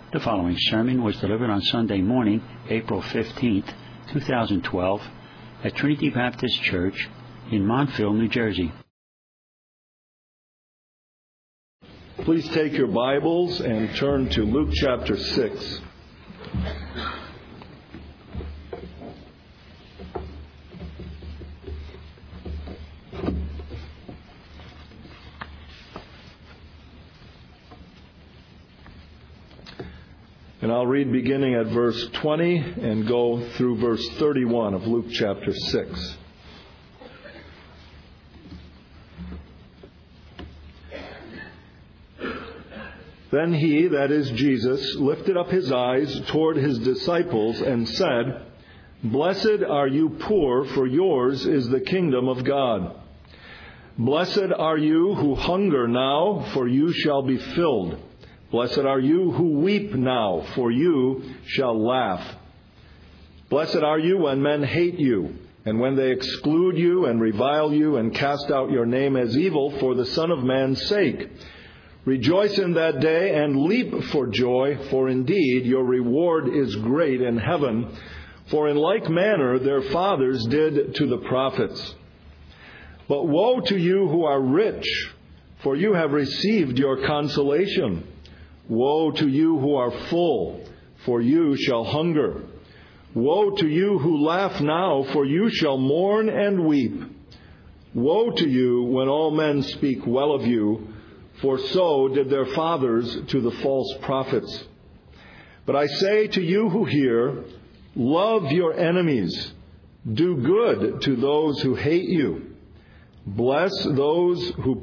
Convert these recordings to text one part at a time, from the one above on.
The following sermon was delivered on Sunday morning, April 15th, 2012, at Trinity Baptist Church in Montville, New Jersey. Please take your Bibles and turn to Luke chapter 6. And I'll read beginning at verse 20 and go through verse 31 of Luke chapter 6. Then he, that is Jesus, lifted up his eyes toward his disciples and said, Blessed are you poor, for yours is the kingdom of God. Blessed are you who hunger now, for you shall be filled. Blessed are you who weep now, for you shall laugh. Blessed are you when men hate you, and when they exclude you and revile you and cast out your name as evil for the Son of Man's sake. Rejoice in that day and leap for joy, for indeed your reward is great in heaven. For in like manner their fathers did to the prophets. But woe to you who are rich, for you have received your consolation. Woe to you who are full, for you shall hunger. Woe to you who laugh now, for you shall mourn and weep. Woe to you when all men speak well of you, for so did their fathers to the false prophets. But I say to you who hear, love your enemies, do good to those who hate you, bless those who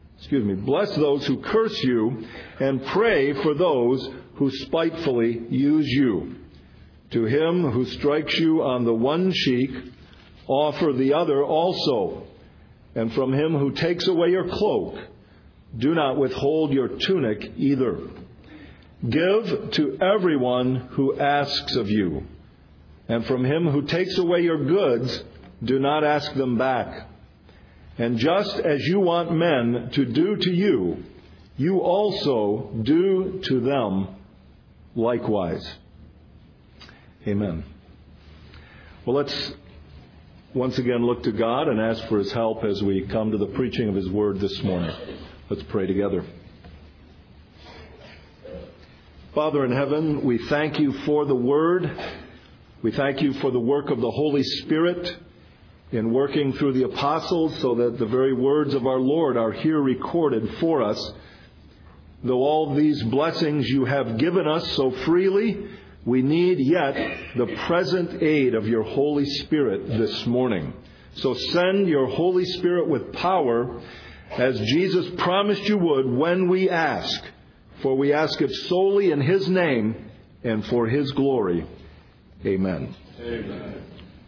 curse you, and pray for those who spitefully use you. To him who strikes you on the one cheek, offer the other also. And from him who takes away your cloak, do not withhold your tunic either. Give to everyone who asks of you. And from him who takes away your goods, do not ask them back. And just as you want men to do to you, you also do to them likewise. Amen. Well, let's once again look to God and ask for His help as we come to the preaching of His Word this morning. Let's pray together. Father in heaven, we thank You for the Word. We thank You for the work of the Holy Spirit in working through the apostles so that the very words of our Lord are here recorded for us. Though all these blessings You have given us so freely, we need yet the present aid of Your Holy Spirit this morning. So send Your Holy Spirit with power, as Jesus promised You would when we ask. For we ask it solely in His name and for His glory. Amen. Amen.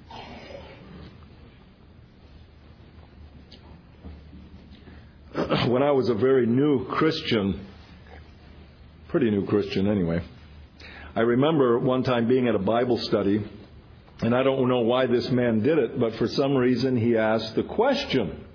When I was a very new Christian, pretty new Christian anyway, I remember one time being at a Bible study, and I don't know why this man did it, but for some reason he asked the question,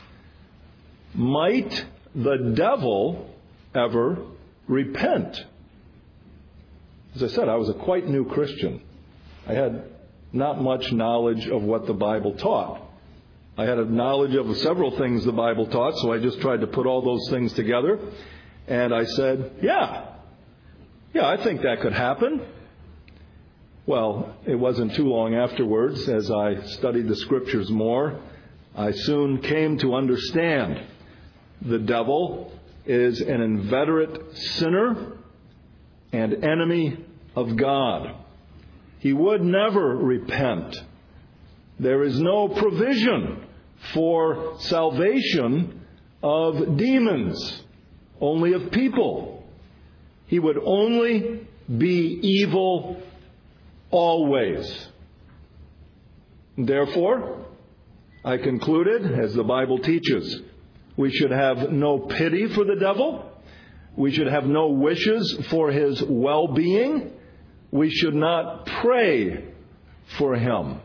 might the devil ever repent? As I said, I was a quite new Christian. I had not much knowledge of what the Bible taught. I had a knowledge of several things the Bible taught, so I just tried to put all those things together. And I said, yeah, I think that could happen. Well, it wasn't too long afterwards, as I studied the Scriptures more, I soon came to understand the devil is an inveterate sinner and enemy of God. He would never repent. There is no provision for salvation of demons, only of people. He would only be evil always. Therefore, I concluded, as the Bible teaches, we should have no pity for the devil. We should have no wishes for his well-being. We should not pray for him.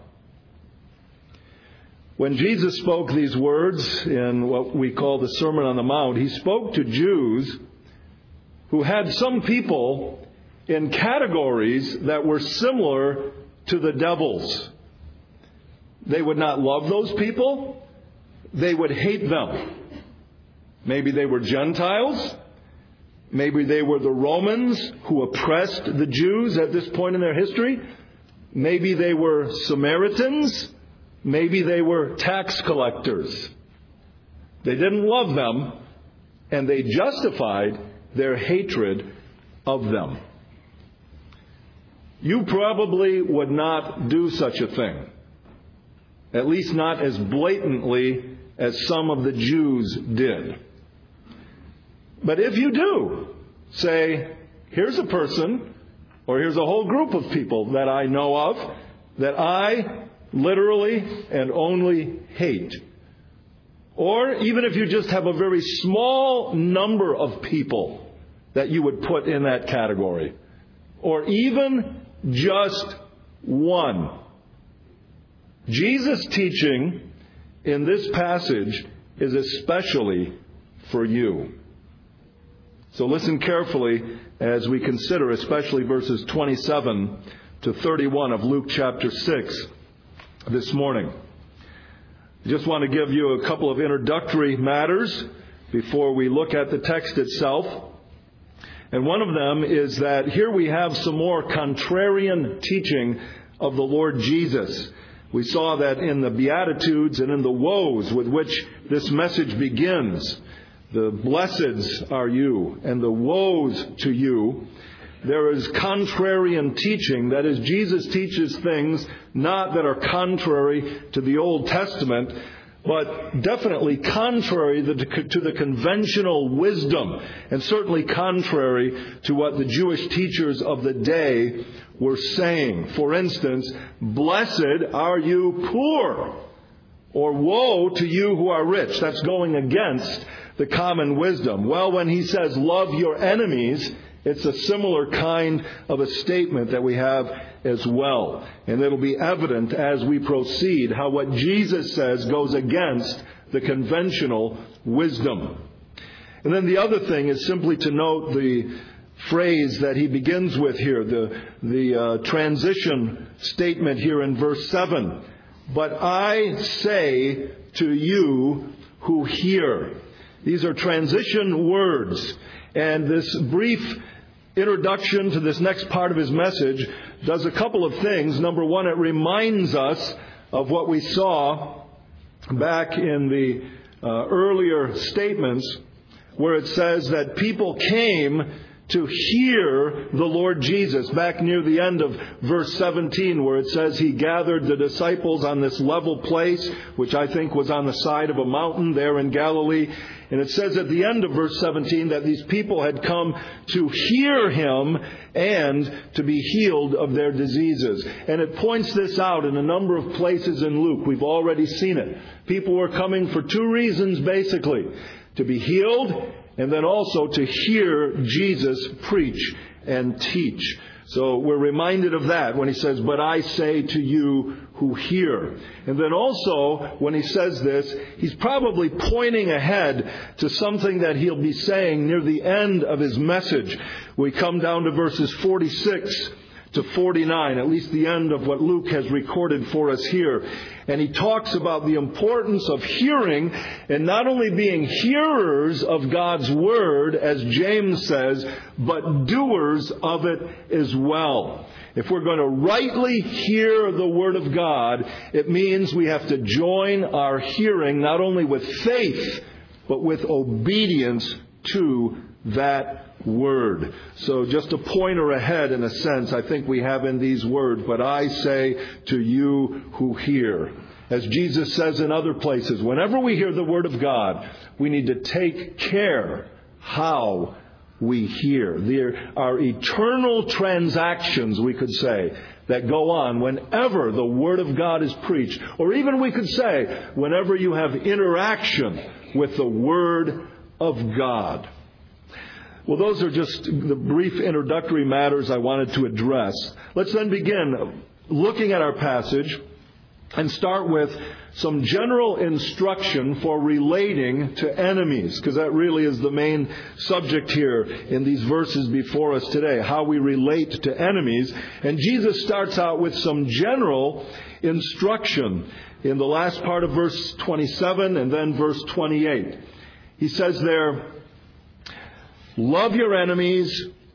When Jesus spoke these words in what we call the Sermon on the Mount, He spoke to Jews who had some people in categories that were similar to the devil's. They would not love those people. They would hate them. Maybe they were Gentiles. Maybe they were the Romans who oppressed the Jews at this point in their history. Maybe they were Samaritans. Maybe they were tax collectors. They didn't love them, and they justified their hatred of them. You probably would not do such a thing, at least not as blatantly as some of the Jews did. But if you do, say, here's a person, or here's a whole group of people that I know of that I literally and only hate. Or even if you just have a very small number of people that you would put in that category. Or even just one. Jesus' teaching in this passage is especially for you. So listen carefully as we consider especially verses 27 to 31 of Luke chapter 6 this morning. I just want to give you a couple of introductory matters before we look at the text itself. And one of them is that here we have some more contrarian teaching of the Lord Jesus. We saw that in the Beatitudes and in the woes with which this message begins. The blesseds are you, and the woes to you. There is contrarian teaching. That is, Jesus teaches things not that are contrary to the Old Testament, but definitely contrary to the conventional wisdom, and certainly contrary to what the Jewish teachers of the day were saying. For instance, blessed are you poor, or woe to you who are rich. That's going against the common wisdom. Well, when he says love your enemies, it's a similar kind of a statement that we have as well. And it'll be evident as we proceed how what Jesus says goes against the conventional wisdom. And then the other thing is simply to note the phrase that he begins with here, the transition statement here in verse 7. But I say to you who hear. These are transition words. And this brief introduction to this next part of his message does a couple of things. Number one, it reminds us of what we saw back in the earlier statements where it says that people came to hear the Lord Jesus. Back near the end of verse 17 where it says he gathered the disciples on this level place, which I think was on the side of a mountain there in Galilee. And it says at the end of verse 17 that these people had come to hear him and to be healed of their diseases. And it points this out in a number of places in Luke. We've already seen it. People were coming for two reasons basically. To be healed and then also to hear Jesus preach and teach. So we're reminded of that when he says, but I say to you who hear. And then also, when he says this, he's probably pointing ahead to something that he'll be saying near the end of his message. We come down to verses 46 to 49, at least the end of what Luke has recorded for us here. And he talks about the importance of hearing and not only being hearers of God's Word, as James says, but doers of it as well. If we're going to rightly hear the Word of God, it means we have to join our hearing not only with faith, but with obedience to that Word. So just a pointer ahead in a sense, I think we have in these words, but I say to you who hear. As Jesus says in other places, whenever we hear the Word of God, we need to take care how we hear. There are eternal transactions, we could say, that go on whenever the Word of God is preached. Or even we could say, whenever you have interaction with the Word of God. Well, those are just the brief introductory matters I wanted to address. Let's then begin looking at our passage and start with some general instruction for relating to enemies, because that really is the main subject here in these verses before us today, how we relate to enemies. And Jesus starts out with some general instruction in the last part of verse 27 and then verse 28. He says there, "Love your enemies,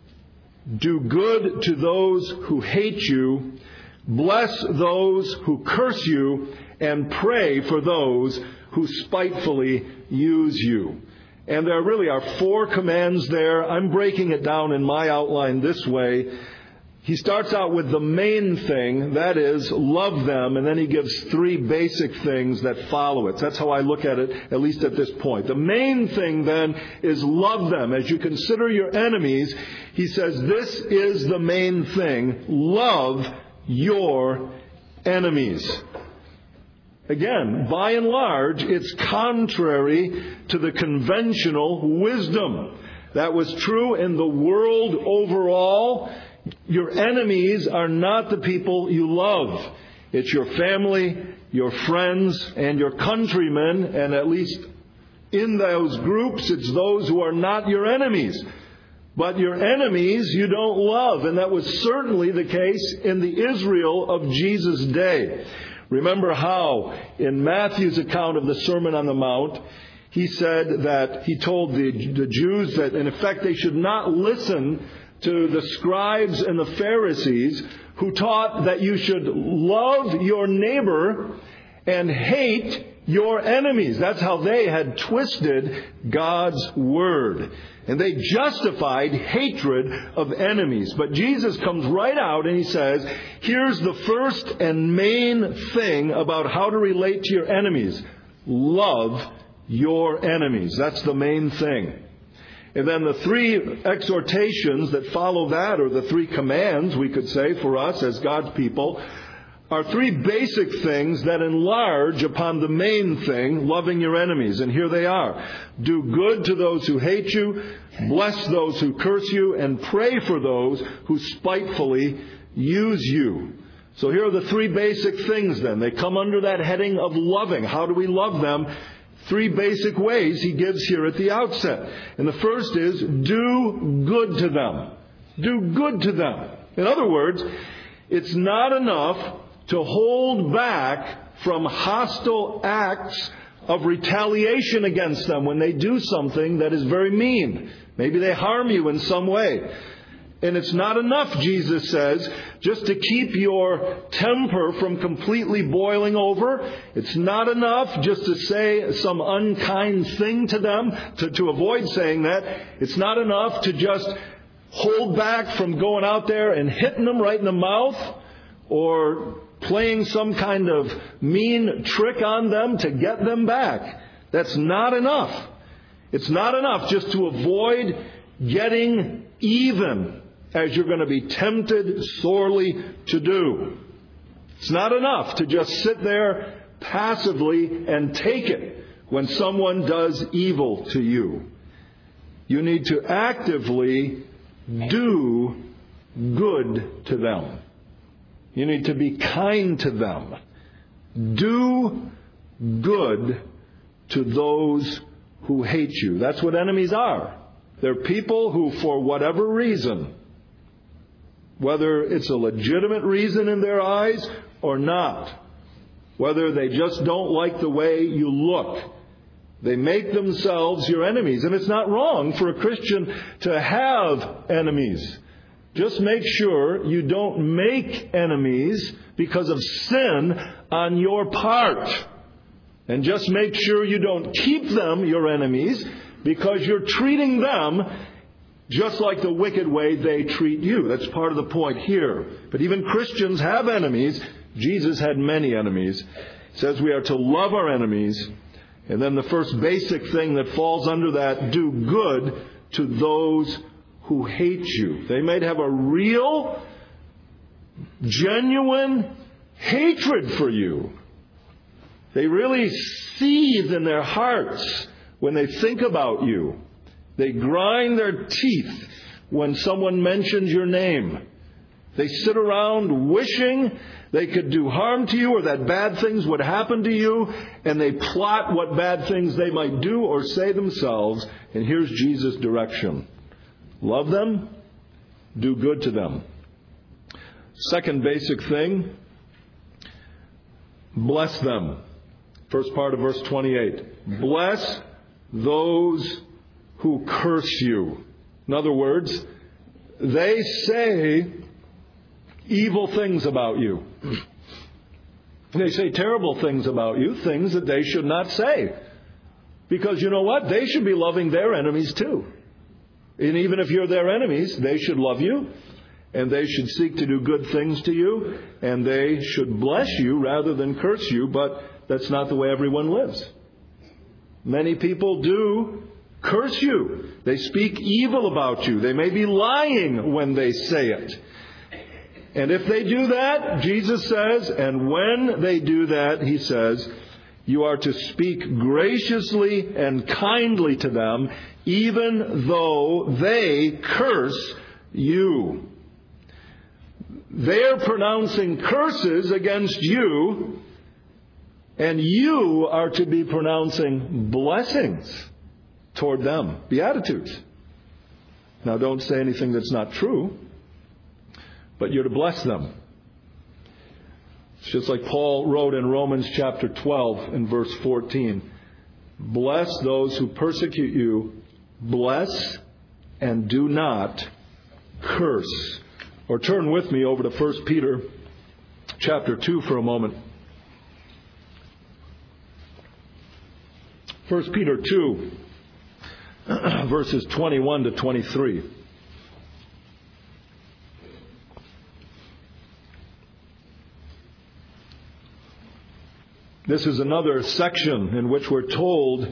do good to those who hate you, bless those who curse you, and pray for those who spitefully use you." And there really are 4 commands there. I'm breaking it down in my outline this way. He starts out with the main thing, that is, love them, and then he gives 3 basic things that follow it. That's how I look at it, at least at this point. The main thing then is love them. As you consider your enemies, he says this is the main thing. Love your enemies. Again, by and large, it's contrary to the conventional wisdom. That was true in the world overall. Your enemies are not the people you love. It's your family, your friends, and your countrymen, and at least in those groups, it's those who are not your enemies. But your enemies you don't love, and that was certainly the case in the Israel of Jesus' day. Remember how in Matthew's account of the Sermon on the Mount, he said that he told the Jews that in effect they should not listen to the scribes and the Pharisees who taught that you should love your neighbor and hate your enemies. That's how they had twisted God's word. And they justified hatred of enemies. But Jesus comes right out and he says, here's the first and main thing about how to relate to your enemies. Love your enemies. That's the main thing. And then the 3 exhortations that follow that, or the 3 commands, we could say, for us as God's people, are 3 basic things that enlarge upon the main thing, loving your enemies. And here they are. Do good to those who hate you, bless those who curse you, and pray for those who spitefully use you. So here are the 3 basic things then. They come under that heading of loving. How do we love them? 3 basic ways he gives here at the outset. And the first is, do good to them. Do good to them. In other words, it's not enough to hold back from hostile acts of retaliation against them when they do something that is very mean. Maybe they harm you in some way. And it's not enough, Jesus says, just to keep your temper from completely boiling over. It's not enough just to say some unkind thing to them, to avoid saying that. It's not enough to just hold back from going out there and hitting them right in the mouth or playing some kind of mean trick on them to get them back. That's not enough. It's not enough just to avoid getting even, as you're going to be tempted sorely to do. It's not enough to just sit there passively and take it when someone does evil to you. You need to actively do good to them. You need to be kind to them. Do good to those who hate you. That's what enemies are. They're people who, for whatever reason, whether it's a legitimate reason in their eyes or not, whether they just don't like the way you look, they make themselves your enemies. And it's not wrong for a Christian to have enemies. Just make sure you don't make enemies because of sin on your part. And just make sure you don't keep them your enemies because you're treating them just like the wicked way they treat you. That's part of the point here. But even Christians have enemies. Jesus had many enemies. He says we are to love our enemies. And then the first basic thing that falls under that, do good to those who hate you. They might have a real, genuine hatred for you. They really seethe in their hearts when they think about you. They grind their teeth when someone mentions your name. They sit around wishing they could do harm to you or that bad things would happen to you, and they plot what bad things they might do or say themselves. And here's Jesus' direction. Love them, do good to them. Second basic thing, bless them. First part of verse 28. Bless those who curse you. In other words, they say evil things about you. They say terrible things about you, things that they should not say. Because you know what? They should be loving their enemies too. And even if you're their enemies, they should love you, and they should seek to do good things to you, and they should bless you rather than curse you, but that's not the way everyone lives. Many people do curse you. They speak evil about you. They may be lying when they say it. And if they do that, Jesus says, and when they do that, he says, you are to speak graciously and kindly to them, even though they curse you. They're pronouncing curses against you, and you are to be pronouncing blessings toward them, beatitudes. Now, don't say anything that's not true, but you're to bless them. It's just like Paul wrote in Romans chapter 12 and verse 14. Bless those who persecute you. Bless and do not curse. Or turn with me over to 1 Peter chapter 2 for a moment. 1 Peter 2, verses 21 to 23. This is another section in which we're told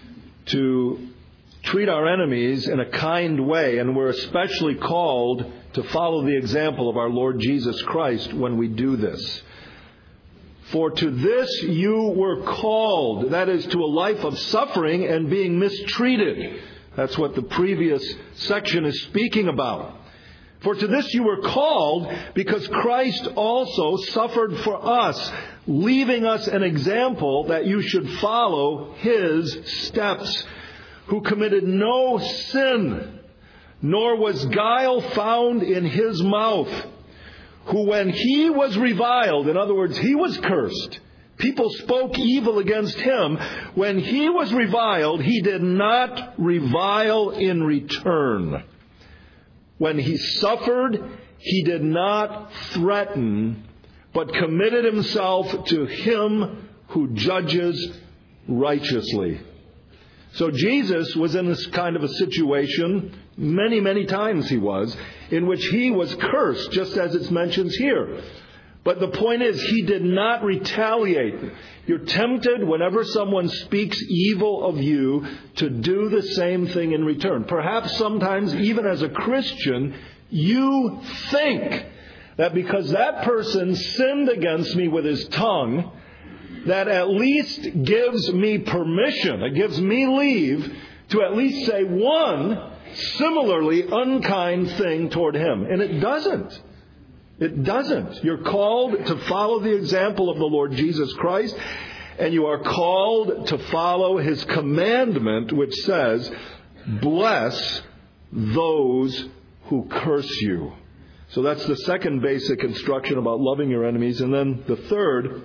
to treat our enemies in a kind way, and we're especially called to follow the example of our Lord Jesus Christ when we do this. For to this you were called, that is, to a life of suffering and being mistreated. That's what the previous section is speaking about. For to this you were called, because Christ also suffered for us, leaving us an example that you should follow his steps, who committed no sin, nor was guile found in his mouth, who when he was reviled, in other words, he was cursed, people spoke evil against him, when he was reviled, he did not revile in return. When he suffered, he did not threaten, but committed himself to him who judges righteously. So Jesus was in this kind of a situation, many, many times he was, in which he was cursed, just as it's mentioned here. But the point is, he did not retaliate. You're tempted whenever someone speaks evil of you to do the same thing in return. Perhaps sometimes, even as a Christian, you think that because that person sinned against me with his tongue, that at least gives me permission, it gives me leave to at least say one similarly unkind thing toward him. And it doesn't. It doesn't. You're called to follow the example of the Lord Jesus Christ, and you are called to follow his commandment, which says, bless those who curse you. So that's the second basic instruction about loving your enemies. And then the third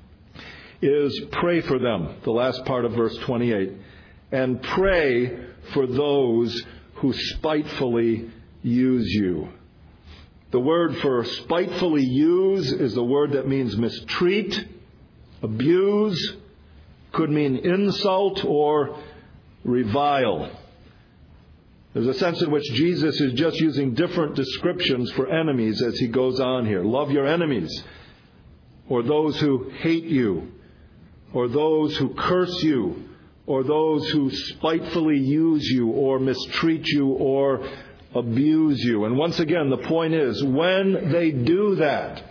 is pray for them, the last part of verse 28. And pray for those who spitefully use you. The word for spitefully use is the word that means mistreat, abuse, could mean insult or revile. There's a sense in which Jesus is just using different descriptions for enemies as he goes on here. Love your enemies, or those who hate you, or those who curse you, or those who spitefully use you or mistreat you or abuse you. And once again, the point is, when they do that,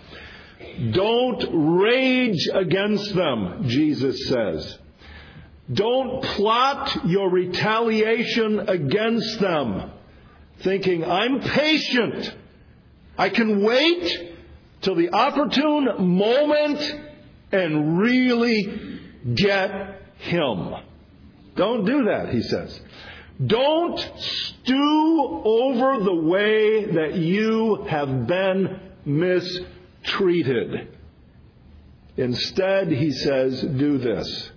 don't rage against them, Jesus says. Don't plot your retaliation against them, thinking, I'm patient, I can wait till the opportune moment and really get him. Don't do that, he says. Don't stew over the way that you have been mistreated. Instead, he says, do this.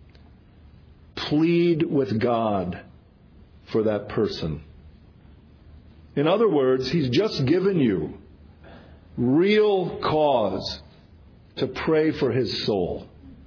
Plead with God for that person. In other words, he's just given you real cause to pray for his soul.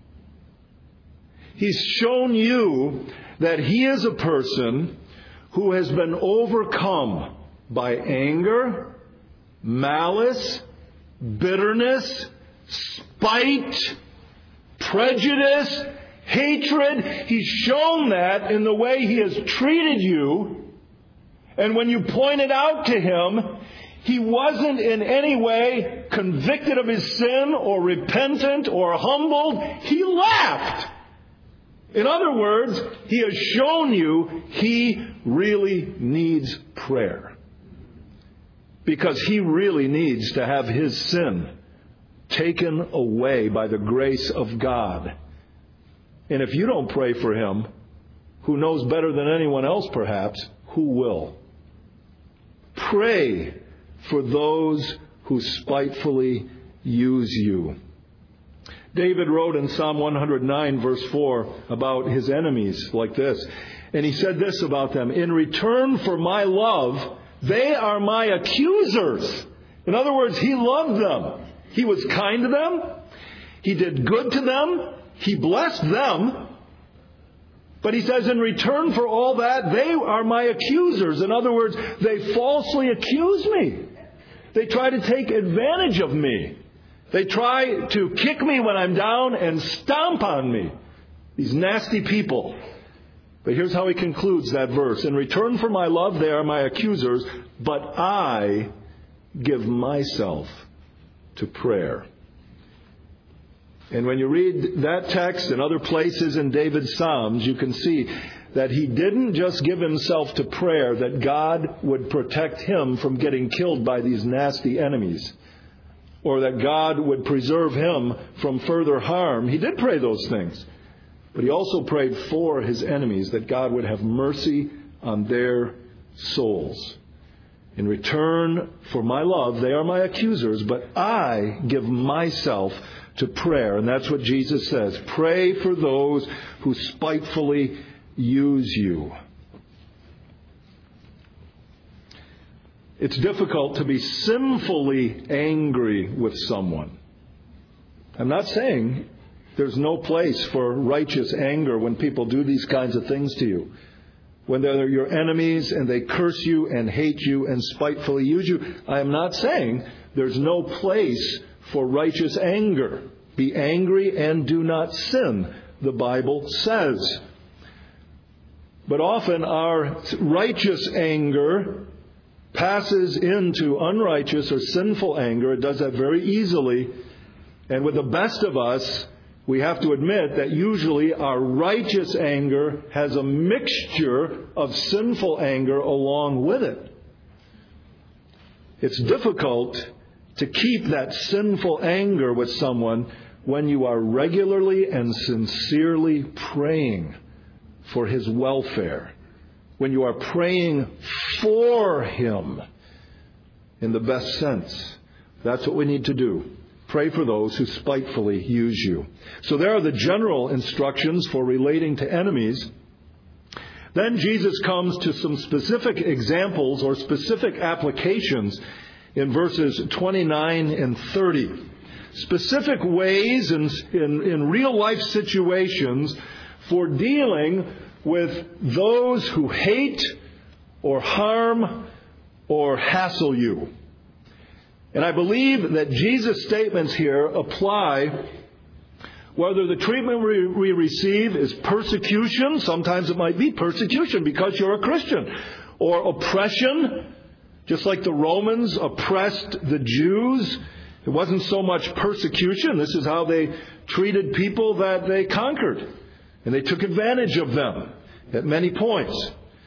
He's shown you that he is a person who has been overcome by anger, malice, bitterness, spite, prejudice, hatred. He's shown that in the way he has treated you. And when you pointed out to him, he wasn't in any way convicted of his sin or repentant or humbled. He laughed. In other words, he has shown you he really needs prayer. Because he really needs to have his sin taken away by the grace of God. And if you don't pray for him, who knows better than anyone else perhaps, who will? Pray for those who spitefully use you. David wrote in Psalm 109, verse 4, about his enemies like this. And he said this about them: in return for my love, they are my accusers. In other words, he loved them. He was kind to them. He did good to them. He blessed them. But he says, in return for all that, they are my accusers. In other words, they falsely accuse me. They try to take advantage of me. They try to kick me when I'm down and stomp on me. These nasty people. But here's how he concludes that verse. In return for my love, they are my accusers, but I give myself to prayer. And when you read that text and other places in David's Psalms, you can see that he didn't just give himself to prayer that God would protect him from getting killed by these nasty enemies, or that God would preserve him from further harm. He did pray those things. But he also prayed for his enemies, that God would have mercy on their souls. In return for my love, they are my accusers, but I give myself to prayer. And that's what Jesus says. Pray for those who spitefully use you. It's difficult to be sinfully angry with someone. I'm not saying there's no place for righteous anger when people do these kinds of things to you. When they're your enemies and they curse you and hate you and spitefully use you. I am not saying there's no place for righteous anger. Be angry and do not sin, the Bible says. But often our righteous anger passes into unrighteous or sinful anger. It does that very easily. And with the best of us, we have to admit that usually our righteous anger has a mixture of sinful anger along with it. It's difficult to keep that sinful anger with someone when you are regularly and sincerely praying for his welfare. When you are praying for him in the best sense. That's what we need to do. Pray for those who spitefully use you. So there are the general instructions for relating to enemies. Then Jesus comes to some specific examples or specific applications in verses 29 and 30. Specific ways in real life situations for dealing with those who hate or harm or hassle you. And I believe that Jesus' statements here apply whether the treatment we receive is persecution. Sometimes it might be persecution because you're a Christian. Or oppression, just like the Romans oppressed the Jews. It wasn't so much persecution. This is how they treated people that they conquered. And they took advantage of them at many points.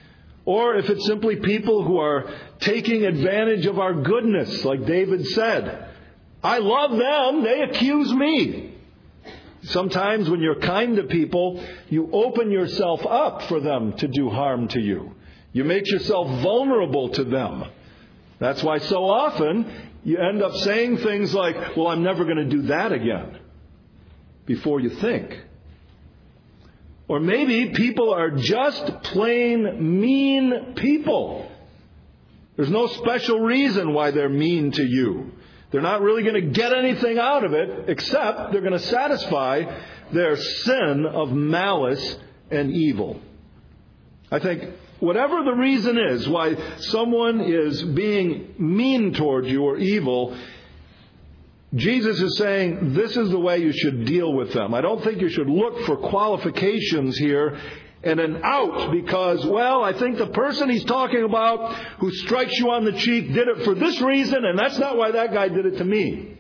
Or if it's simply people who are taking advantage of our goodness, like David said, I love them, they accuse me. Sometimes when you're kind to people, you open yourself up for them to do harm to you. You make yourself vulnerable to them. That's why so often you end up saying things like, well, I'm never going to do that again, before you think. Or maybe people are just plain mean people. There's no special reason why they're mean to you. They're not really going to get anything out of it, except they're going to satisfy their sin of malice and evil. I think whatever the reason is why someone is being mean toward you or evil, Jesus is saying this is the way you should deal with them. I don't think you should look for qualifications here and an out because, well, I think the person he's talking about who strikes you on the cheek did it for this reason, and that's not why that guy did it to me.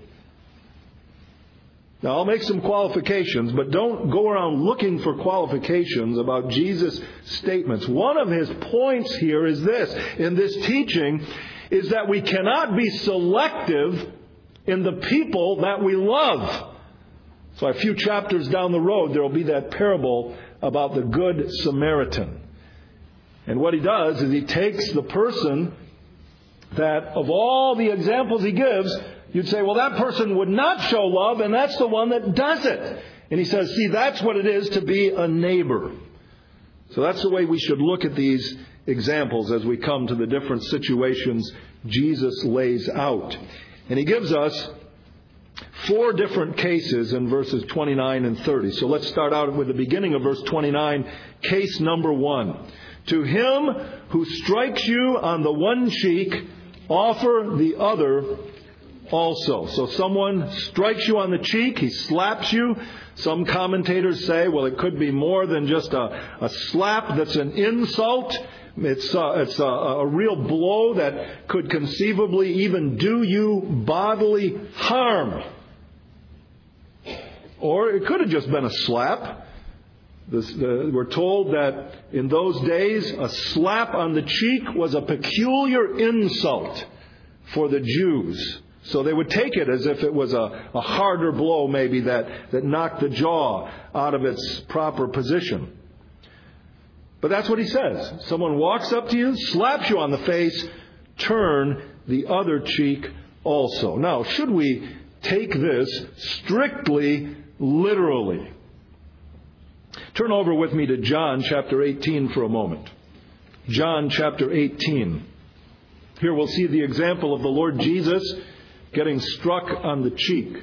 Now, I'll make some qualifications, but don't go around looking for qualifications about Jesus' statements. One of his points here is this, in this teaching, is that we cannot be selective in the people that we love. So a few chapters down the road, there will be that parable about the Good Samaritan. And what he does is he takes the person that, of all the examples he gives, you'd say, well, that person would not show love, and that's the one that does it. And he says, see, that's what it is to be a neighbor. So that's the way we should look at these examples as we come to the different situations Jesus lays out. And he gives us 4 different cases in verses 29 and 30. So let's start out with the beginning of verse 29. Case number 1. To him who strikes you on the one cheek, offer the other also. So someone strikes you on the cheek, he slaps you. Some commentators say, well, it could be more than just a slap that's an insult. It's a real blow that could conceivably even do you bodily harm. Or it could have just been a slap. We're told that in those days, a slap on the cheek was a peculiar insult for the Jews. So they would take it as if it was a harder blow maybe that knocked the jaw out of its proper position. But that's what he says. Someone walks up to you, slaps you on the face, turn the other cheek also. Now, should we take this strictly literally? Turn over with me to John chapter 18 for a moment. John chapter 18. Here we'll see the example of the Lord Jesus getting struck on the cheek.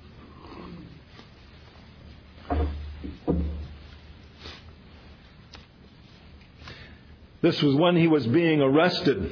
This was when he was being arrested.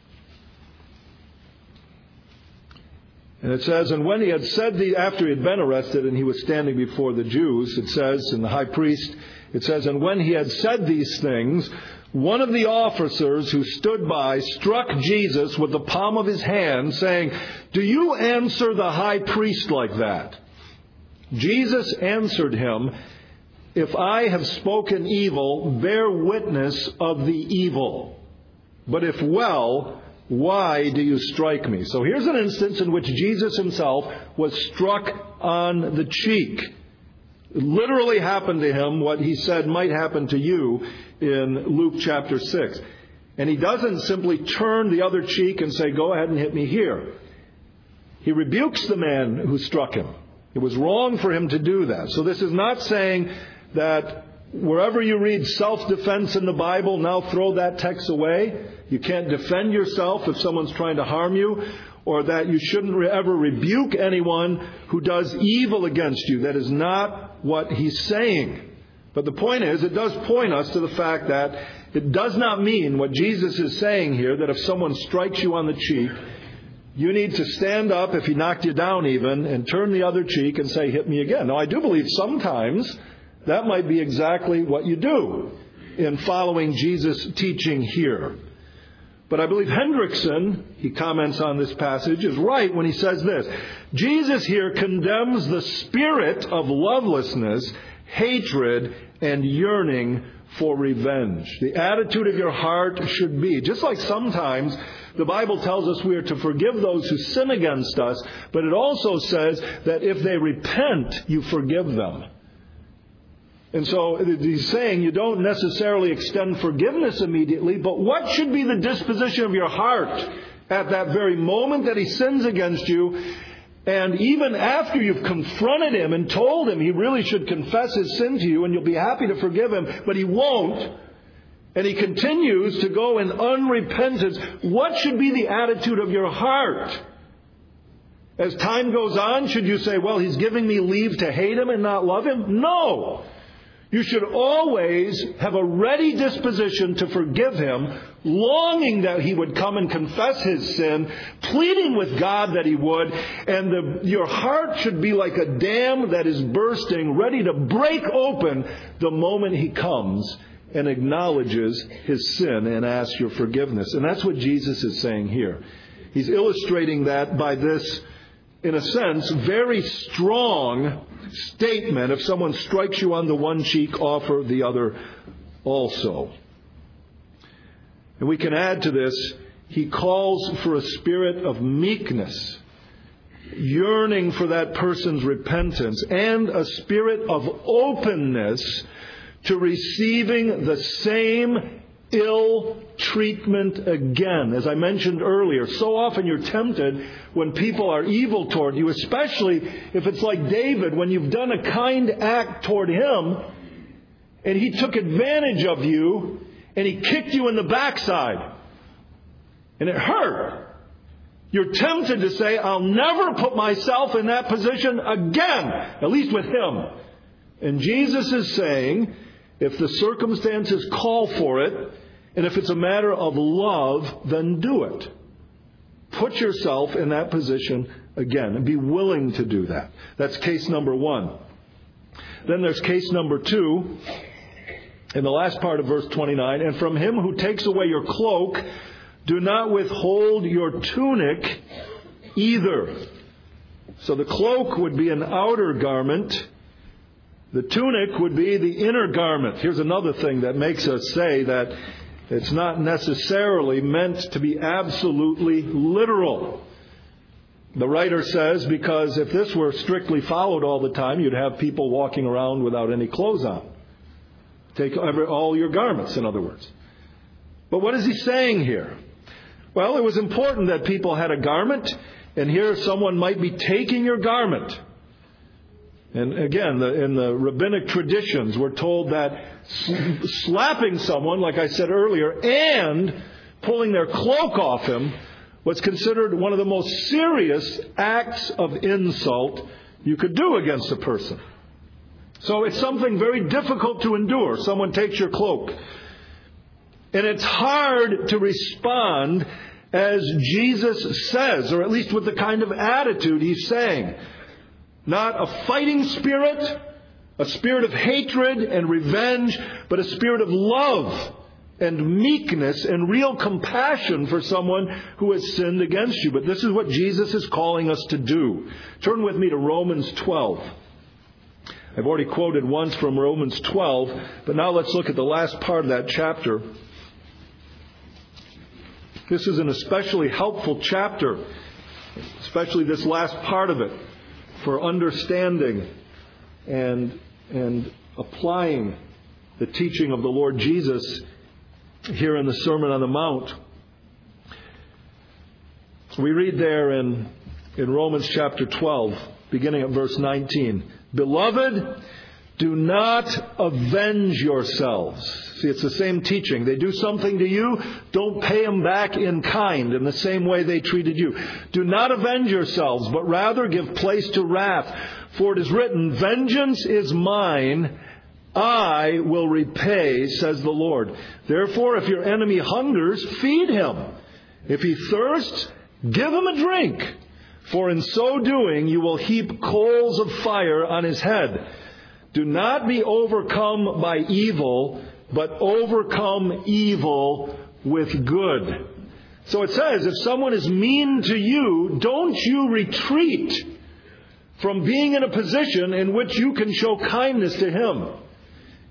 And it says, and when he had said after he had been arrested and he was standing before the Jews, it says, and the high priest, it says, and when he had said these things, one of the officers who stood by struck Jesus with the palm of his hand, saying, do you answer the high priest like that? Jesus answered him, if I have spoken evil, bear witness of the evil. But if well, why do you strike me? So here's an instance in which Jesus himself was struck on the cheek. It literally happened to him what he said might happen to you in Luke chapter 6. And he doesn't simply turn the other cheek and say, go ahead and hit me here. He rebukes the man who struck him. It was wrong for him to do that. So this is not saying that wherever you read self-defense in the Bible, now throw that text away. You can't defend yourself if someone's trying to harm you, or that you shouldn't ever rebuke anyone who does evil against you. That is not what he's saying. But the point is, it does point us to the fact that it does not mean what Jesus is saying here, that if someone strikes you on the cheek, you need to stand up, if he knocked you down even, and turn the other cheek and say, hit me again. Now, I do believe sometimes that might be exactly what you do in following Jesus' teaching here. But I believe Hendrickson, he comments on this passage, is right when he says this. Jesus here condemns the spirit of lovelessness, hatred, and yearning for revenge. The attitude of your heart should be, just like sometimes the Bible tells us we are to forgive those who sin against us, but it also says that if they repent, you forgive them. And so he's saying you don't necessarily extend forgiveness immediately, but what should be the disposition of your heart at that very moment that he sins against you? And even after you've confronted him and told him he really should confess his sin to you and you'll be happy to forgive him, but he won't, and he continues to go in unrepentance, what should be the attitude of your heart? As time goes on, should you say, well, he's giving me leave to hate him and not love him? No! You should always have a ready disposition to forgive him, longing that he would come and confess his sin, pleading with God that he would, and your heart should be like a dam that is bursting, ready to break open the moment he comes and acknowledges his sin and asks your forgiveness. And that's what Jesus is saying here. He's illustrating that by this, in a sense, very strong statement. If someone strikes you on the one cheek, offer the other also. And we can add to this, he calls for a spirit of meekness, yearning for that person's repentance, and a spirit of openness to receiving the same ill treatment again. As I mentioned earlier, so often you're tempted when people are evil toward you, especially if it's like David, when you've done a kind act toward him and he took advantage of you and he kicked you in the backside and it hurt. You're tempted to say, I'll never put myself in that position again, at least with him. And Jesus is saying, if the circumstances call for it, and if it's a matter of love, then do it. Put yourself in that position again and be willing to do that. That's case number one. Then there's case number two, in the last part of verse 29, and from him who takes away your cloak, do not withhold your tunic either. So the cloak would be an outer garment. The tunic would be the inner garment. Here's another thing that makes us say that it's not necessarily meant to be absolutely literal. The writer says, because if this were strictly followed all the time, you'd have people walking around without any clothes on. Take all your garments, in other words. But what is he saying here? Well, it was important that people had a garment, and here someone might be taking your garment. And again, in the rabbinic traditions, we're told that slapping someone, like I said earlier, and pulling their cloak off him was considered one of the most serious acts of insult you could do against a person. So it's something very difficult to endure. Someone takes your cloak. And it's hard to respond as Jesus says, or at least with the kind of attitude he's saying. Not a fighting spirit, a spirit of hatred and revenge, but a spirit of love and meekness and real compassion for someone who has sinned against you. But this is what Jesus is calling us to do. Turn with me to Romans 12. I've already quoted once from Romans 12, but now let's look at the last part of that chapter. This is an especially helpful chapter, especially this last part of it, for understanding and applying the teaching of the Lord Jesus here in the Sermon on the Mount. We read there in Romans chapter 12, beginning at verse 19. Beloved, do not avenge yourselves. See, it's the same teaching. They do something to you, don't pay them back in kind in the same way they treated you. Do not avenge yourselves, but rather give place to wrath. For it is written, vengeance is mine, I will repay, says the Lord. Therefore, if your enemy hungers, feed him. If he thirsts, give him a drink. For in so doing, you will heap coals of fire on his head. Do not be overcome by evil, but overcome evil with good. So it says, if someone is mean to you, don't you retreat from being in a position in which you can show kindness to him.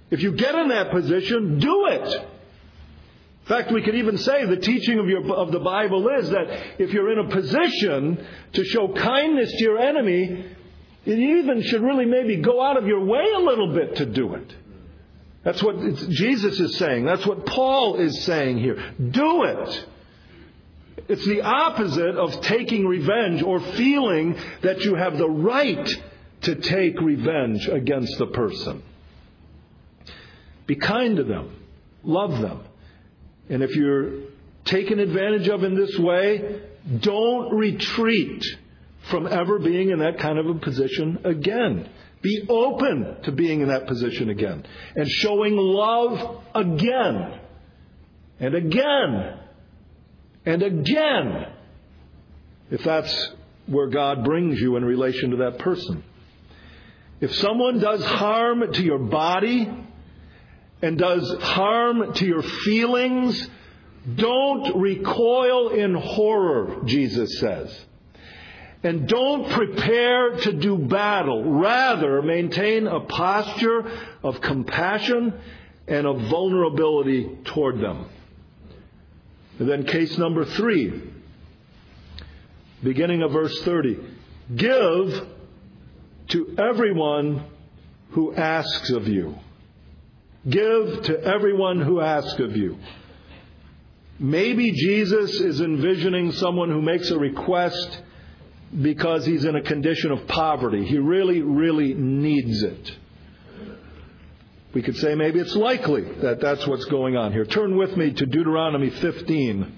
If you get in that position, do it. In fact, we could even say the teaching of the Bible is that if you're in a position to show kindness to your enemy, you even should really maybe go out of your way a little bit to do it. That's what Jesus is saying. That's what Paul is saying here. Do it. It's the opposite of taking revenge or feeling that you have the right to take revenge against the person. Be kind to them. Love them. And if you're taken advantage of in this way, don't retreat from ever being in that kind of a position again. Be open to being in that position again. And showing love again. And again. And again. If that's where God brings you in relation to that person. If someone does harm to your body and does harm to your feelings, don't recoil in horror, Jesus says. And don't prepare to do battle. Rather, maintain a posture of compassion and of vulnerability toward them. And then case number 3, beginning of verse 30. Give to everyone who asks of you. Give to everyone who asks of you. Maybe Jesus is envisioning someone who makes a request because he's in a condition of poverty. He really, really needs it. We could say maybe it's likely that that's what's going on here. Turn with me to Deuteronomy 15.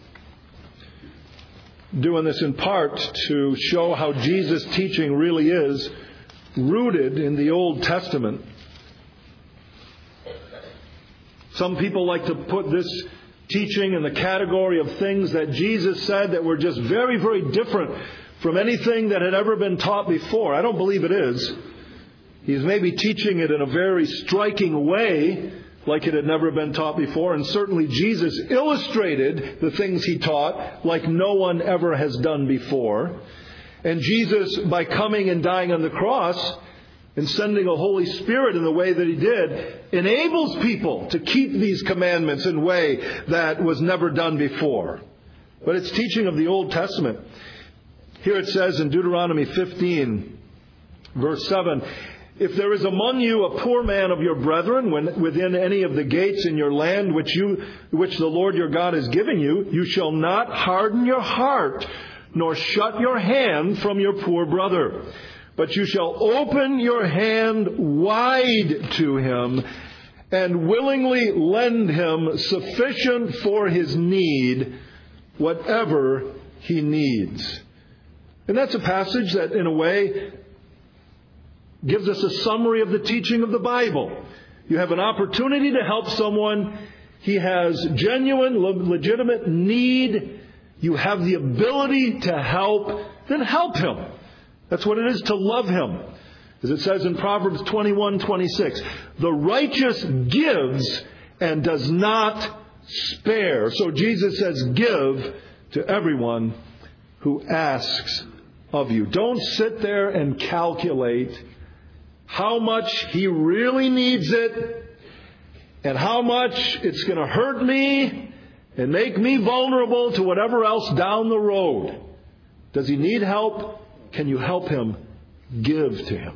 Doing this in part to show how Jesus' teaching really is rooted in the Old Testament. Some people like to put this teaching in the category of things that Jesus said that were just very, very different from anything that had ever been taught before. I don't believe it is. He's maybe teaching it in a very striking way, like it had never been taught before. And certainly Jesus illustrated the things he taught like no one ever has done before. And Jesus, by coming and dying on the cross and sending a Holy Spirit in the way that he did, enables people to keep these commandments in a way that was never done before. But it's teaching of the Old Testament. Here it says in Deuteronomy 15, verse 7, if there is among you a poor man of your brethren within any of the gates in your land which the Lord your God is giving you, you shall not harden your heart, nor shut your hand from your poor brother. But you shall open your hand wide to him and willingly lend him sufficient for his need, whatever he needs. And that's a passage that, in a way, gives us a summary of the teaching of the Bible. You have an opportunity to help someone. He has genuine, legitimate need. You have the ability to help. Then help him. That's what it is to love him. As it says in Proverbs 21:26, the righteous gives and does not spare. So Jesus says, give to everyone who asks of you. Don't sit there and calculate how much he really needs it and how much it's going to hurt me and make me vulnerable to whatever else down the road. Does he need help? Can you help him? Give to him.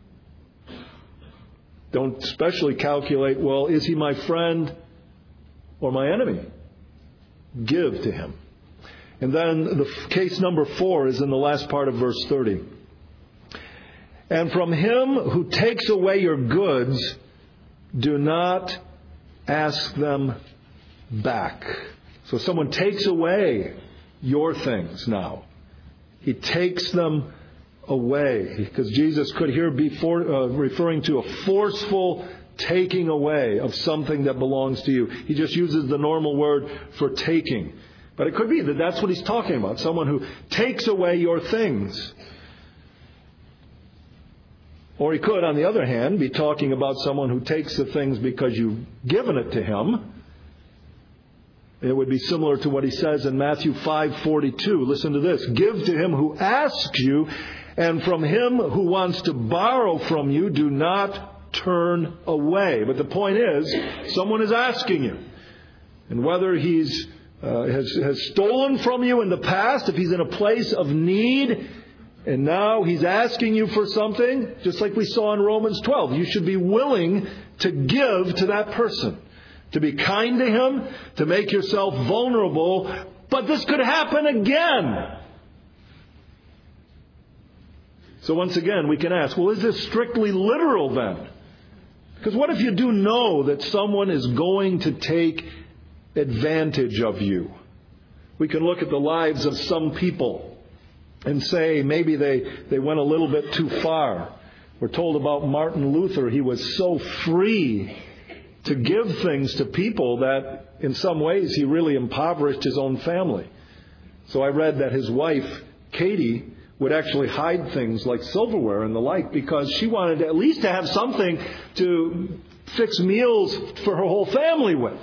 Don't especially calculate, well, is he my friend or my enemy? Give to him. And then the case number 4 is in the last part of verse 30. And from him who takes away your goods, do not ask them back. So someone takes away your things now. He takes them away. Because Jesus could here be referring to a forceful taking away of something that belongs to you. He just uses the normal word for taking. But it could be that that's what he's talking about. Someone who takes away your things. Or he could, on the other hand, be talking about someone who takes the things because you've given it to him. It would be similar to what he says in Matthew 5:42. Listen to this. Give to him who asks you, and from him who wants to borrow from you, do not turn away. But the point is, someone is asking you. And whether he's has stolen from you in the past, if he's in a place of need, and now he's asking you for something, just like we saw in Romans 12, you should be willing to give to that person, to be kind to him, to make yourself vulnerable. But this could happen again. So once again, we can ask, well, is this strictly literal then? Because what if you do know that someone is going to take advantage of you? We can look at the lives of some people and say maybe they went a little bit too far. We're told about Martin Luther. He was so free to give things to people that in some ways he really impoverished his own family. So I read that his wife, Katie, would actually hide things like silverware and the like because she wanted at least to have something to fix meals for her whole family with.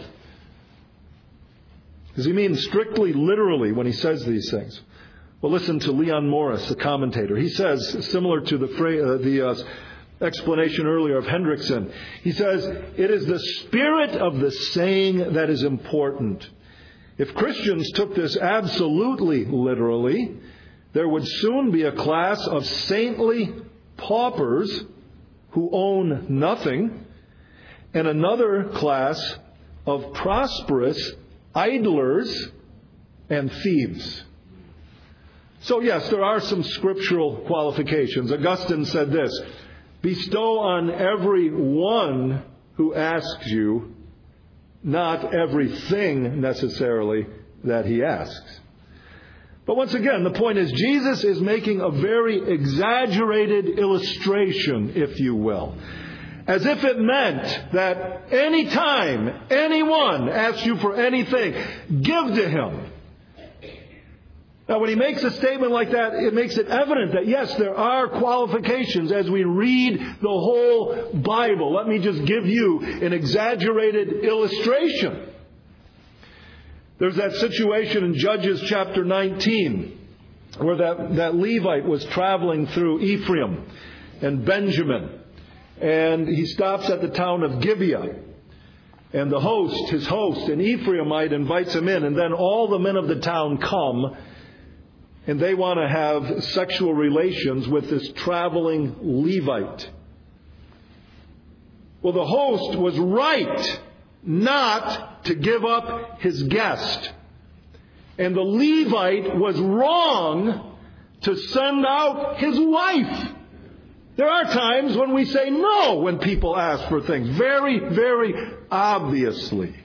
Does he mean strictly literally when he says these things? Well, listen to Leon Morris, the commentator. He says, similar to the explanation earlier of Hendrickson, he says, it is the spirit of the saying that is important. If Christians took this absolutely literally, there would soon be a class of saintly paupers who own nothing, and another class of prosperous idlers and thieves. So yes, there are some scriptural qualifications. Augustine said this, bestow on every one who asks you, not everything necessarily that he asks. But once again, the point is Jesus is making a very exaggerated illustration, if you will. As if it meant that any time anyone asks you for anything, give to him. Now, when he makes a statement like that, it makes it evident that, yes, there are qualifications as we read the whole Bible. Let me just give you an exaggerated illustration. There's that situation in Judges chapter 19 where that Levite was traveling through Ephraim and Benjamin. And he stops at the town of Gibeah. And his host, an Ephraimite, invites him in. And then all the men of the town come. And they want to have sexual relations with this traveling Levite. Well, the host was right not to give up his guest. And the Levite was wrong to send out his wife. There are times when we say no when people ask for things. Very, very obviously.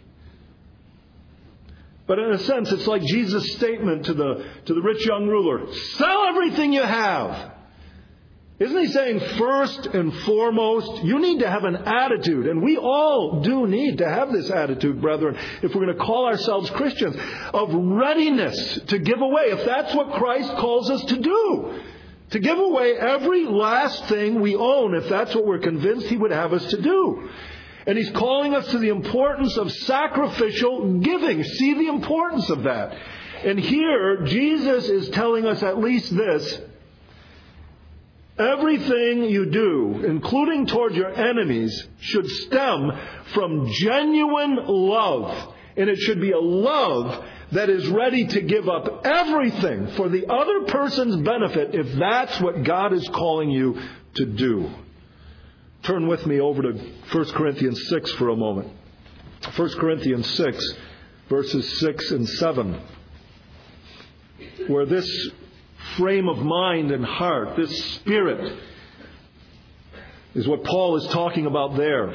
But in a sense, it's like Jesus' statement to the rich young ruler. Sell everything you have. Isn't he saying first and foremost, you need to have an attitude. And we all do need to have this attitude, brethren, if we're going to call ourselves Christians, of readiness to give away, if that's what Christ calls us to do. To give away every last thing we own, if that's what we're convinced he would have us to do. And he's calling us to the importance of sacrificial giving. See the importance of that. And here, Jesus is telling us at least this. Everything you do, including toward your enemies, should stem from genuine love. And it should be a love that is ready to give up everything for the other person's benefit if that's what God is calling you to do. Turn with me over to 1 Corinthians 6 for a moment. 1 Corinthians 6, verses 6 and 7. Where this frame of mind and heart, this spirit, is what Paul is talking about there.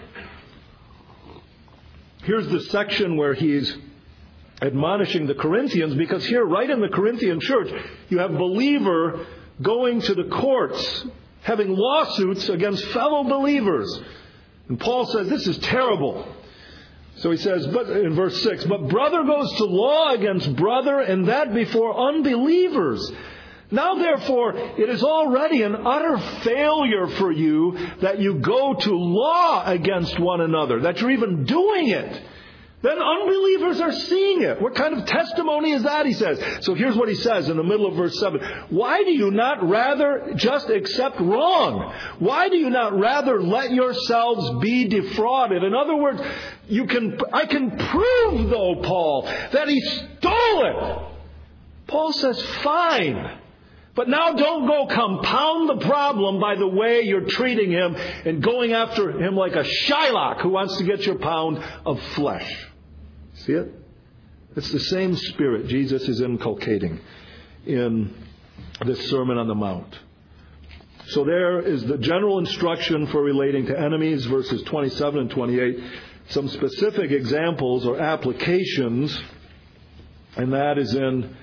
Here's the section where he's admonishing the Corinthians, because here, right in the Corinthian church, you have believer going to the courts, having lawsuits against fellow believers. And Paul says, this is terrible. So he says, but in verse 6, but brother goes to law against brother, and that before unbelievers. Now, therefore, it is already an utter failure for you that you go to law against one another, that you're even doing it. then unbelievers are seeing it. What kind of testimony is that, he says? So here's what he says in the middle of verse 7. Why do you not rather just accept wrong? Why do you not rather let yourselves be defrauded? In other words, I can prove, though, Paul, that he stole it. Paul says, fine. But now don't go compound the problem by the way you're treating him and going after him like a Shylock who wants to get your pound of flesh. See it? It's the same spirit Jesus is inculcating in this Sermon on the Mount. So there is the general instruction for relating to enemies, verses 27 and 28. Some specific examples or applications, and that is in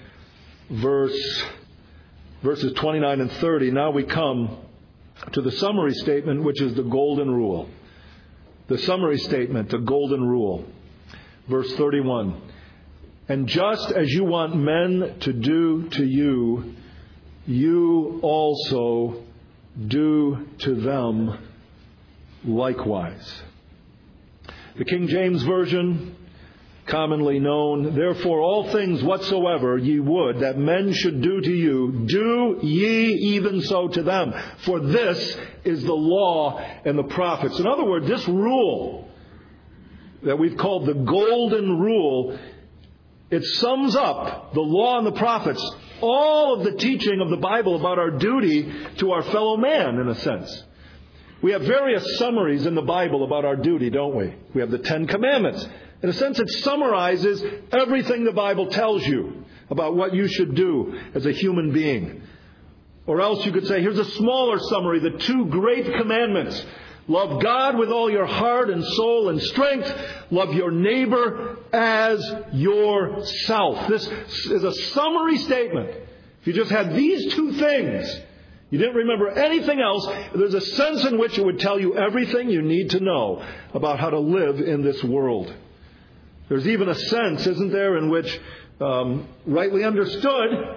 verses 29 and 30. Now we come to the summary statement, which is the golden rule. The summary statement, the golden rule. Verse 31. And just as you want men to do to you, you also do to them likewise. The King James Version, commonly known, therefore all things whatsoever ye would that men should do to you, do ye even so to them. For this is the law and the prophets. In other words, this rule that we've called the golden rule, it sums up the law and the prophets, all of the teaching of the Bible about our duty to our fellow man, in a sense. We have various summaries in the Bible about our duty, don't we? We have the Ten Commandments. In a sense, it summarizes everything the Bible tells you about what you should do as a human being. Or else you could say, here's a smaller summary, the two great commandments. Love God with all your heart and soul and strength. Love your neighbor as yourself. This is a summary statement. If you just had these two things, you didn't remember anything else, there's a sense in which it would tell you everything you need to know about how to live in this world. There's even a sense, isn't there, in which, rightly understood,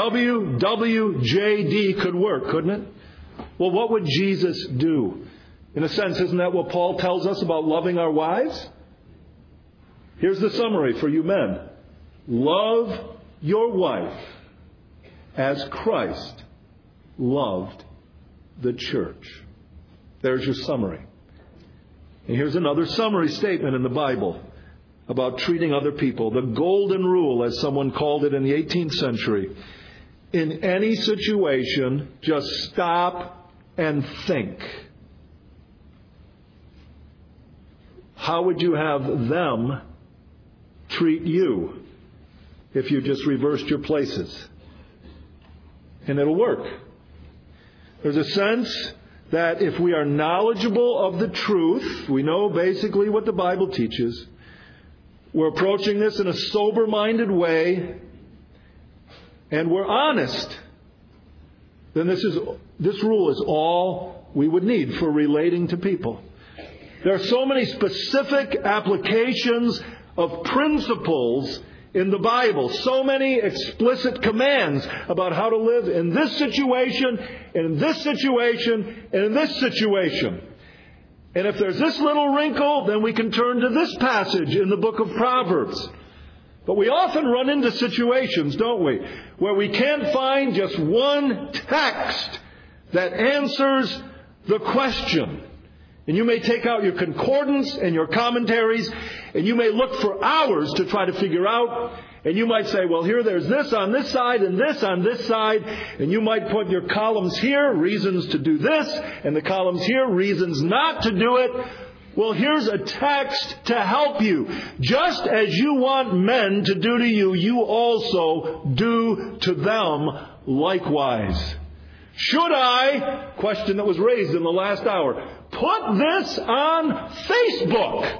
WWJD could work, couldn't it? Well, what would Jesus do? In a sense, isn't that what Paul tells us about loving our wives? Here's the summary for you men. Love your wife as Christ loved the church. There's your summary. And here's another summary statement in the Bible about treating other people. The golden rule, as someone called it in the 18th century. In any situation, just stop and think. How would you have them treat you if you just reversed your places? And it'll work. There's a sense that if we are knowledgeable of the truth, we know basically what the Bible teaches, we're approaching this in a sober-minded way, and we're honest, then this rule is all we would need for relating to people. There are so many specific applications of principles in the Bible, so many explicit commands about how to live in this situation, and in this situation, and in this situation. And if there's this little wrinkle, then we can turn to this passage in the book of Proverbs. But we often run into situations, don't we, where we can't find just one text that answers the question. And you may take out your concordance and your commentaries, and you may look for hours to try to figure out. And you might say, well, there's this on this side and this on this side. And you might put your columns here, reasons to do this, and the columns here, reasons not to do it. Well, here's a text to help you. Just as you want men to do to you, you also do to them likewise. Should I, question that was raised in the last hour, put this on Facebook?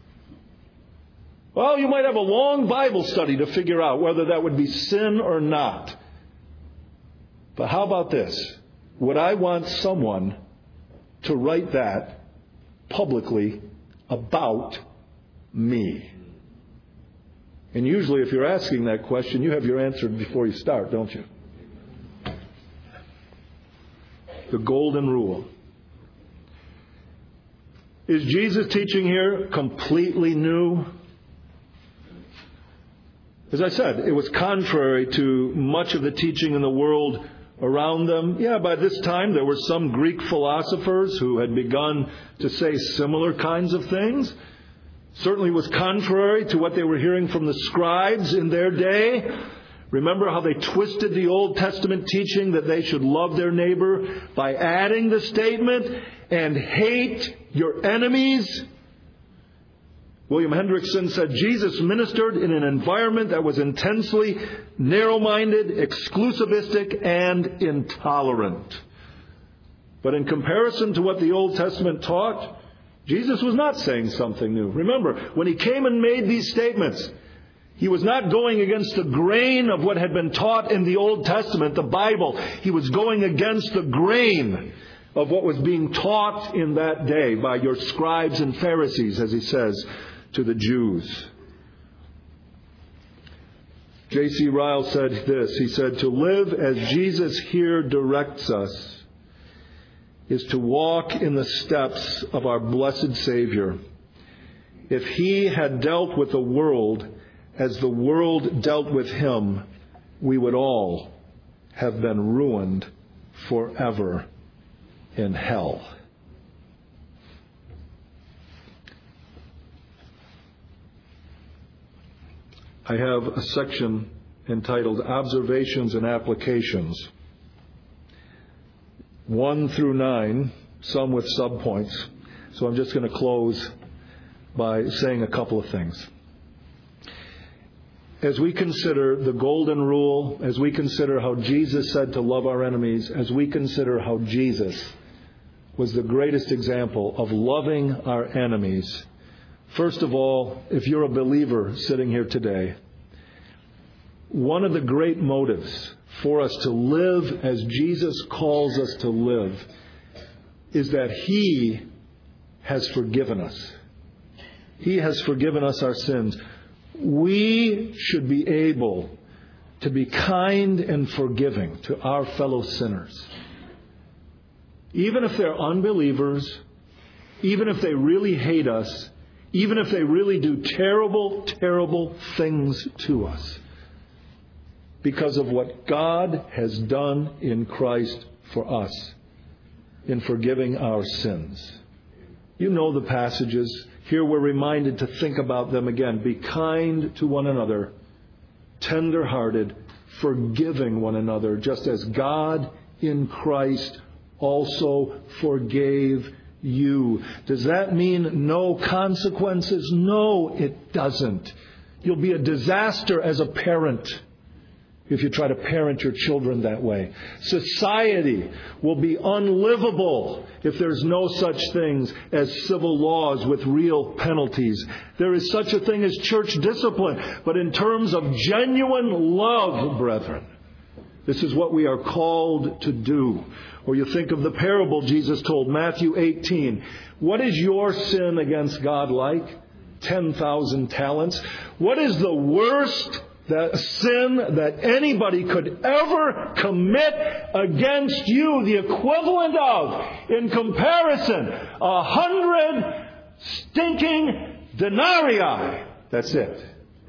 Well, you might have a long Bible study to figure out whether that would be sin or not. But how about this? Would I want someone to write that publicly about me? And usually if you're asking that question, you have your answer before you start, don't you? The golden rule. Is Jesus' teaching here completely new? As I said, it was contrary to much of the teaching in the world around them. Yeah, by this time there were some Greek philosophers who had begun to say similar kinds of things. Certainly was contrary to what they were hearing from the scribes in their day. Remember how they twisted the Old Testament teaching that they should love their neighbor by adding the statement, and hate your enemies? William Hendrickson said Jesus ministered in an environment that was intensely narrow-minded, exclusivistic, and intolerant. But in comparison to what the Old Testament taught, Jesus was not saying something new. Remember, when he came and made these statements, he was not going against the grain of what had been taught in the Old Testament, the Bible. He was going against the grain of what was being taught in that day by your scribes and Pharisees, as he says to the Jews. J.C. Ryle said this. He said, "To live as Jesus here directs us is to walk in the steps of our blessed Savior. If he had dealt with the world as the world dealt with him, we would all have been ruined forever in hell." I have a section entitled Observations and Applications, 1 through 9, some with subpoints. So I'm just going to close by saying a couple of things. As we consider the golden rule, as we consider how Jesus said to love our enemies, as we consider how Jesus was the greatest example of loving our enemies, first of all, if you're a believer sitting here today, one of the great motives for us to live as Jesus calls us to live is that he has forgiven us. He has forgiven us our sins. We should be able to be kind and forgiving to our fellow sinners. Even if they're unbelievers, even if they really hate us, even if they really do terrible, terrible things to us, because of what God has done in Christ for us in forgiving our sins. You know the passages. Here we're reminded to think about them again. Be kind to one another, tender-hearted, forgiving one another, just as God in Christ also forgave you. Does that mean no consequences? No, it doesn't. You'll be a disaster as a parent if you try to parent your children that way. Society will be unlivable if there's no such things as civil laws with real penalties. There is such a thing as church discipline. But in terms of genuine love, brethren, this is what we are called to do. Or you think of the parable Jesus told, Matthew 18. What is your sin against God like? 10,000 talents. What is the worst sin that anybody could ever commit against you? The equivalent of, in comparison, 100 stinking denarii. That's it.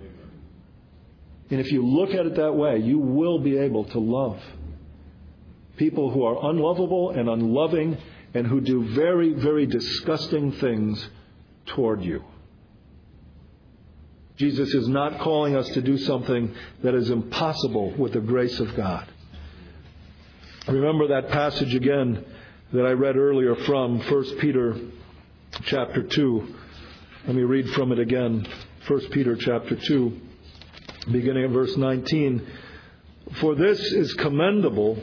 And if you look at it that way, you will be able to love people who are unlovable and unloving and who do very, very disgusting things toward you. Jesus is not calling us to do something that is impossible with the grace of God. Remember that passage again that I read earlier from 1 Peter chapter 2. Let me read from it again. 1 Peter chapter 2, beginning at verse 19. For this is commendable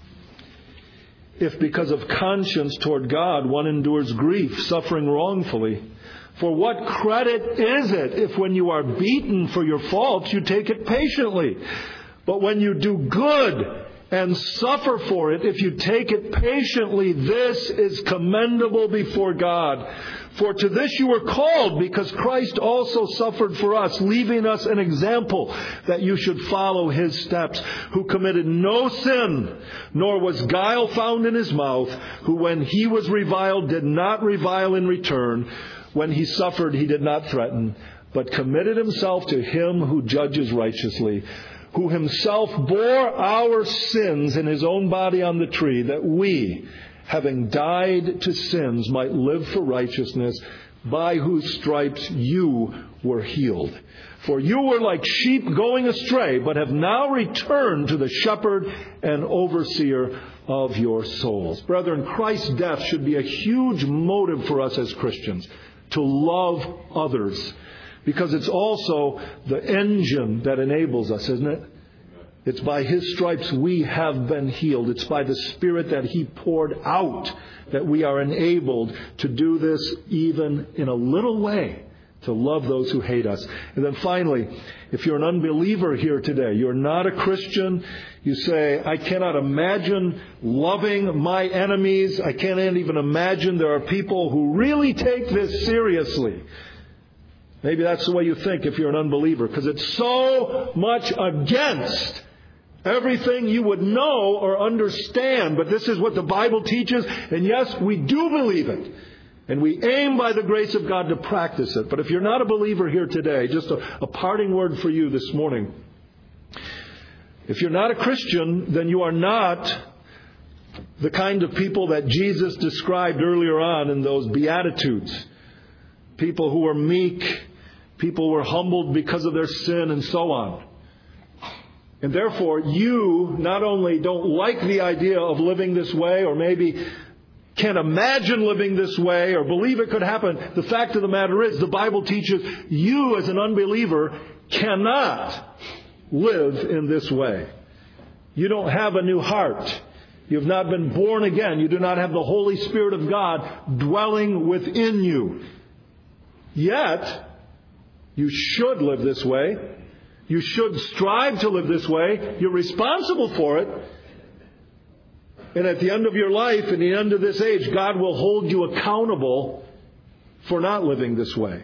if because of conscience toward God one endures grief, suffering wrongfully. For what credit is it if when you are beaten for your faults, you take it patiently? But when you do good and suffer for it, if you take it patiently, this is commendable before God. For to this you were called, because Christ also suffered for us, leaving us an example that you should follow his steps, who committed no sin, nor was guile found in his mouth, who when he was reviled did not revile in return. When he suffered, he did not threaten, but committed himself to him who judges righteously, who himself bore our sins in his own body on the tree, that we, having died to sins, might live for righteousness, by whose stripes you were healed. For you were like sheep going astray, but have now returned to the shepherd and overseer of your souls. Brethren, Christ's death should be a huge motive for us as Christians to love others, because it's also the engine that enables us, isn't it? It's by his stripes we have been healed. It's by the Spirit that he poured out that we are enabled to do this even in a little way, to love those who hate us. And then finally, if you're an unbeliever here today, you're not a Christian, you say, I cannot imagine loving my enemies. I can't even imagine there are people who really take this seriously. Maybe that's the way you think if you're an unbeliever, because it's so much against everything you would know or understand. But this is what the Bible teaches, and yes, we do believe it. And we aim by the grace of God to practice it. But if you're not a believer here today, just a parting word for you this morning. If you're not a Christian, then you are not the kind of people that Jesus described earlier on in those Beatitudes. People who were meek, people who were humbled because of their sin, and so on. And therefore, you not only don't like the idea of living this way, or maybe can't imagine living this way, or believe it could happen. The fact of the matter is, the Bible teaches you as an unbeliever cannot live in this way. You don't have a new heart. You've not been born again. You do not have the Holy Spirit of God dwelling within you. Yet, you should live this way. You should strive to live this way. You're responsible for it. And at the end of your life, at the end of this age, God will hold you accountable for not living this way.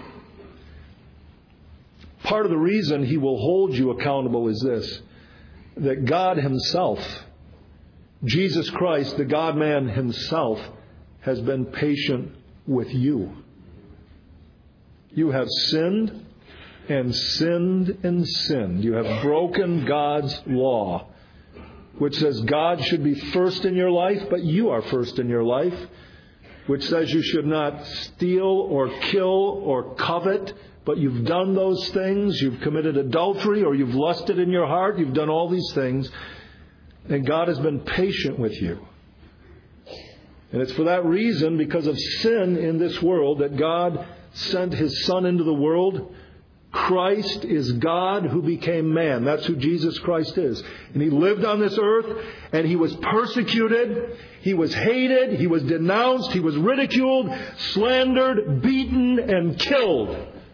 Part of the reason he will hold you accountable is this, that God himself, Jesus Christ, the God-man himself, has been patient with you. You have sinned and sinned and sinned. You have broken God's law, which says God should be first in your life, but you are first in your life, which says you should not steal or kill or covet, but you've done those things. You've committed adultery, or you've lusted in your heart. You've done all these things, and God has been patient with you. And it's for that reason, because of sin in this world, that God sent his Son into the world. Christ is God who became man. That's who Jesus Christ is. And he lived on this earth, and he was persecuted, he was hated, he was denounced, he was ridiculed, slandered, beaten, and killed.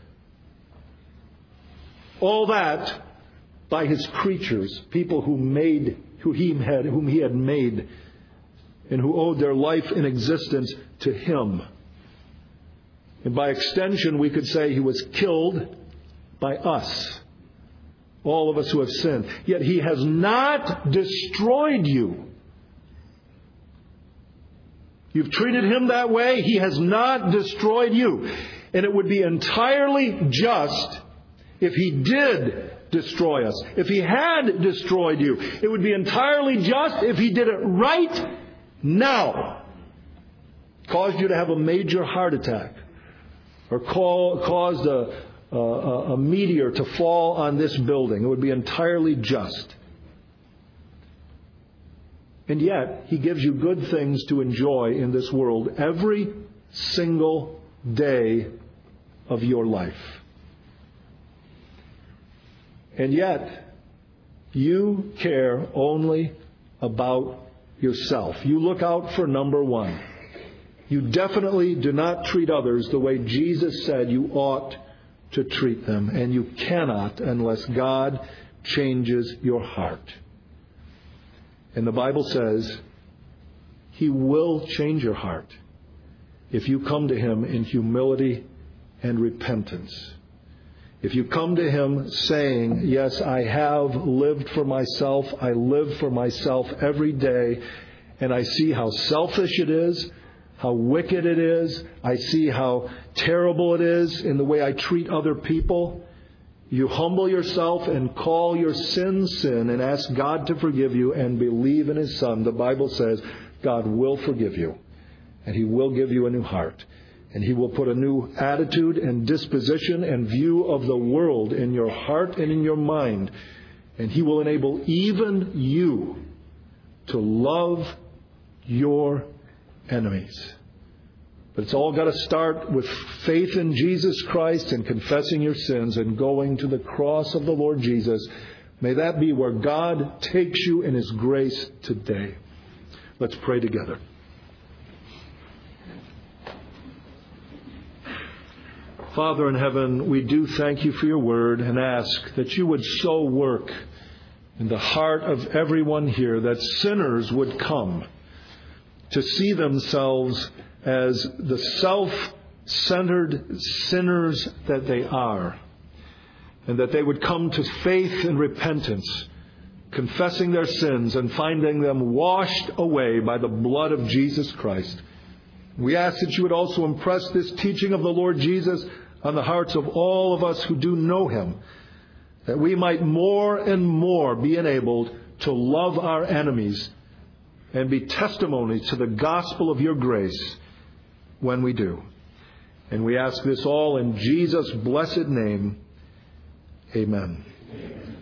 All that by his creatures, people whom he had made, and who owed their life and existence to him. And by extension, we could say he was killed by us, all of us who have sinned. Yet he has not destroyed you. You've treated him that way. He has not destroyed you. And it would be entirely just if he did destroy us. If he had destroyed you, it would be entirely just if he did it right now. Caused you to have a major heart attack, or caused a meteor to fall on this building. It would be entirely just. And yet, he gives you good things to enjoy in this world every single day of your life. And yet, you care only about yourself. You look out for number one. You definitely do not treat others the way Jesus said you ought to treat them. And you cannot unless God changes your heart. And the Bible says he will change your heart if you come to him in humility and repentance. If you come to him saying, yes, I have lived for myself. I live for myself every day. And I see how selfish it is. how wicked it is. I see how terrible it is in the way I treat other people. You humble yourself and call your sin sin and ask God to forgive you and believe in His Son. The Bible says God will forgive you and He will give you a new heart. And He will put a new attitude and disposition and view of the world in your heart and in your mind. And He will enable even you to love your enemies. But it's all got to start with faith in Jesus Christ and confessing your sins and going to the cross of the Lord Jesus. May that be where God takes you in His grace today. Let's pray together. Father in heaven, we do thank You for Your word and ask that You would so work in the heart of everyone here that sinners would come to see themselves as the self-centered sinners that they are, and that they would come to faith and repentance, confessing their sins and finding them washed away by the blood of Jesus Christ. We ask that You would also impress this teaching of the Lord Jesus on the hearts of all of us who do know Him, that we might more and more be enabled to love our enemies and be testimonies to the gospel of Your grace when we do. And we ask this all in Jesus' blessed name. Amen.